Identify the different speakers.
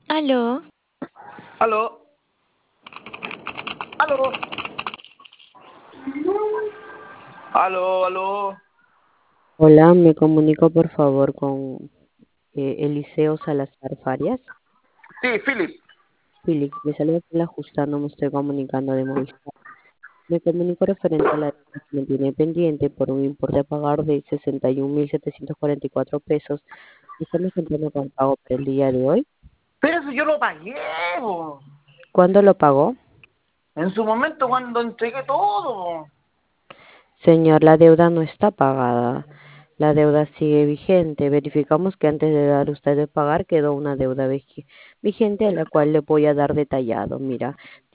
Speaker 1: Aló,
Speaker 2: Aló, aló, aló.
Speaker 3: Hola, me comunico por favor con Eliseo Salazar Farias.
Speaker 2: Sí, Philip.
Speaker 3: Philip, me saluda la justa, no me estoy comunicando de Movistar. Me comunico referente a la deuda que me tiene pendiente por un importe a pagar de 61.744 pesos. Estamos entrando con pago para el día de hoy.
Speaker 2: Pero eso yo lo pagué, po.
Speaker 3: ¿Cuándo lo pagó?
Speaker 2: En su momento cuando entregué todo, po.
Speaker 3: Señor, la deuda no está pagada. La deuda sigue vigente. Verificamos que antes de dar usted de pagar quedó una deuda vigente a la cual le voy a dar detallado. Mira,